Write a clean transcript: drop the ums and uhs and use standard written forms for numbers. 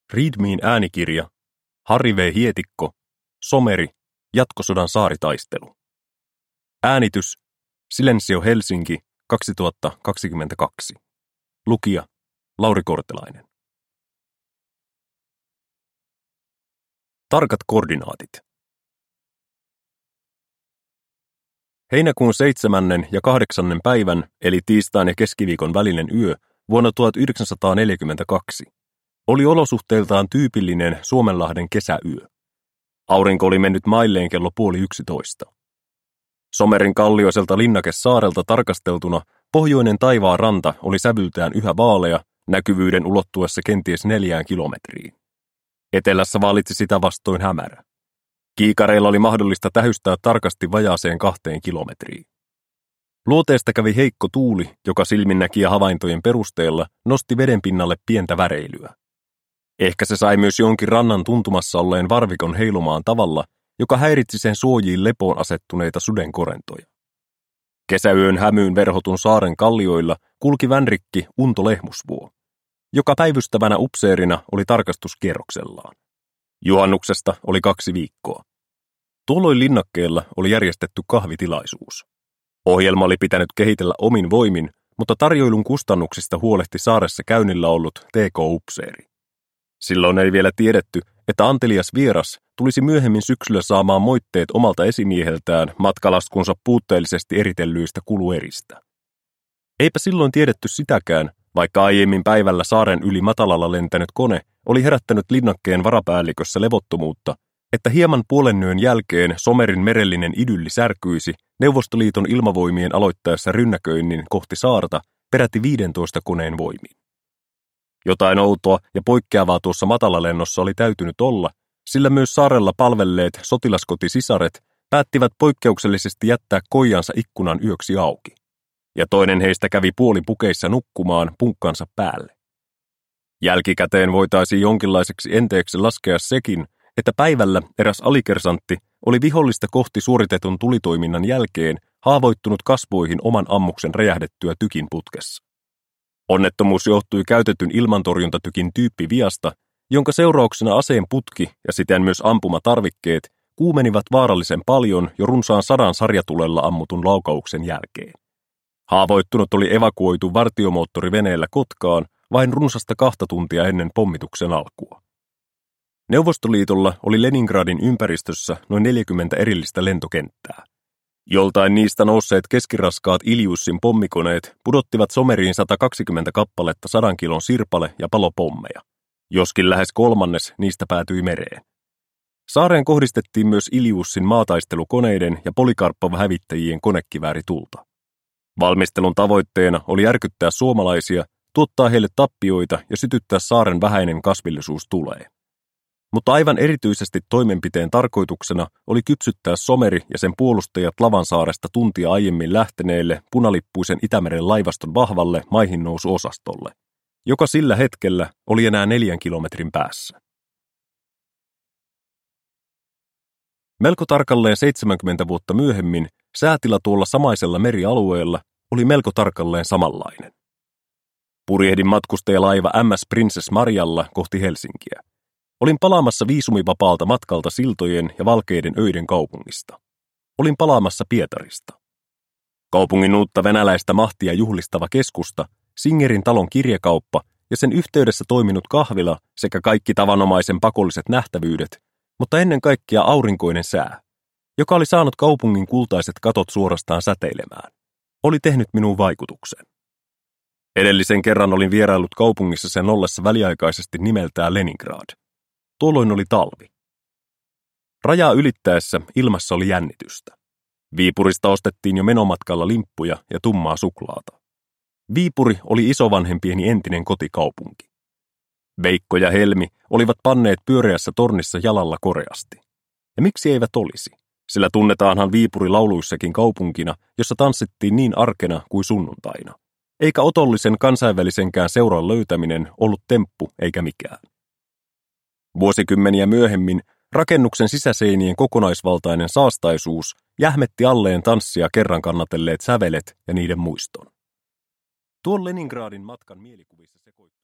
Readmen äänikirja, Harri V. Hietikko, Someri, Jatkosodan saaritaistelu. Äänitys, Silensio Helsinki, 2022. Lukija, Lauri Kortelainen. Tarkat koordinaatit. Heinäkuun 7. ja 8. päivän, eli tiistain ja keskiviikon välinen yö, vuonna 1942, oli olosuhteiltaan tyypillinen Suomenlahden kesäyö. Aurinko oli mennyt mailleen kello 10:30. Somerin kallioiselta Linnakesaarelta tarkasteltuna pohjoinen taivaan ranta oli sävyltään yhä vaalea, näkyvyyden ulottuessa kenties 4 kilometriin. Etelässä vallitsi sitä vastoin hämärä. Kiikareilla oli mahdollista tähystää tarkasti vajaaseen 2 kilometriin. Luoteesta kävi heikko tuuli, joka silminnäkijä havaintojen perusteella nosti vedenpinnalle pientä väreilyä. Ehkä se sai myös jonkin rannan tuntumassa olleen varvikon heilumaan tavalla, joka häiritsi sen suojiin lepoon asettuneita sudenkorentoja. Kesäyön hämyyn verhotun saaren kallioilla kulki vänrikki Unto Lehmusvuo, joka päivystävänä upseerina oli tarkastuskierroksellaan. Juhannuksesta oli 2 viikkoa. Tuolloin linnakkeella oli järjestetty kahvitilaisuus. Ohjelma oli pitänyt kehitellä omin voimin, mutta tarjoilun kustannuksista huolehti saaressa käynnillä ollut TK-upseeri. Silloin ei vielä tiedetty, että antelias vieras tulisi myöhemmin syksyllä saamaan moitteet omalta esimieheltään matkalaskunsa puutteellisesti eritellyistä kulueristä. Eipä silloin tiedetty sitäkään, vaikka aiemmin päivällä saaren yli matalalla lentänyt kone oli herättänyt linnakkeen varapäällikössä levottomuutta, että hieman puolenyön jälkeen Somerin merellinen idylli särkyisi Neuvostoliiton ilmavoimien aloittaessa rynnäköinnin kohti saarta peräti 15 koneen voimiin. Jotain outoa ja poikkeavaa tuossa matalalennossa oli täytynyt olla, sillä myös saarella palvelleet sotilaskotisisaret päättivät poikkeuksellisesti jättää koijansa ikkunan yöksi auki. Ja toinen heistä kävi puolipukeissa nukkumaan punkkansa päälle. Jälkikäteen voitaisiin jonkinlaiseksi enteeksi laskea sekin, että päivällä eräs alikersantti oli vihollista kohti suoritetun tulitoiminnan jälkeen haavoittunut kasvoihin oman ammuksen räjähdettyä tykin putkessa. Onnettomuus johtui käytetyn ilmantorjuntatykin tyyppiviasta, jonka seurauksena aseen putki ja siten myös ampumatarvikkeet kuumenivat vaarallisen paljon jo runsaan 100 sarjatulella ammutun laukauksen jälkeen. Haavoittunut oli evakuoitu vartiomoottoriveneellä Kotkaan vain runsasta 2 tuntia ennen pommituksen alkua. Neuvostoliitolla oli Leningradin ympäristössä noin 40 erillistä lentokenttää. Joltain niistä nousseet keskiraskaat Iljussin pommikoneet pudottivat Someriin 120 kappaletta 100 kilon sirpale- ja palopommeja, joskin lähes 1/3 niistä päätyi mereen. Saareen kohdistettiin myös Iljussin maataistelukoneiden ja Polikarpov-hävittäjien konekivääritulta. Valmistelun tavoitteena oli järkyttää suomalaisia, tuottaa heille tappioita ja sytyttää saaren vähäinen kasvillisuus tuleen. Mutta aivan erityisesti toimenpiteen tarkoituksena oli kypsyttää Someri ja sen puolustajat Lavansaaresta tuntia aiemmin lähteneelle punalippuisen Itämeren laivaston vahvalle maihinnousuosastolle, joka sillä hetkellä oli enää 4 kilometrin päässä. Melko tarkalleen 70 vuotta myöhemmin säätila tuolla samaisella merialueella oli melko tarkalleen samanlainen. Purjehdin matkustajalaiva MS Princess Marialla kohti Helsinkiä. Olin palaamassa viisumivapaalta matkalta siltojen ja valkeiden öiden kaupungista. Olin palaamassa Pietarista. Kaupungin uutta venäläistä mahtia juhlistava keskusta, Singerin talon kirjakauppa ja sen yhteydessä toiminut kahvila sekä kaikki tavanomaisen pakolliset nähtävyydet, mutta ennen kaikkea aurinkoinen sää, joka oli saanut kaupungin kultaiset katot suorastaan säteilemään, oli tehnyt minuun vaikutuksen. Edellisen kerran olin vieraillut kaupungissa sen ollessa väliaikaisesti nimeltään Leningrad. Tuolloin oli talvi. Rajaa ylittäessä ilmassa oli jännitystä. Viipurista ostettiin jo menomatkalla limppuja ja tummaa suklaata. Viipuri oli isovanhempieni entinen kotikaupunki. Veikko ja Helmi olivat panneet pyöreässä tornissa jalalla koreasti. Ja miksi eivät olisi? Sillä tunnetaanhan Viipuri lauluissakin kaupunkina, jossa tanssittiin niin arkena kuin sunnuntaina. Eikä otollisen kansainvälisenkään seuran löytäminen ollut temppu eikä mikään. Vuosikymmeniä myöhemmin rakennuksen sisäseinien kokonaisvaltainen saastaisuus jähmetti alleen tanssia kerran kannatelleet sävelet ja niiden muiston. Tuon Leningradin matkan mielikuvissa sekoitti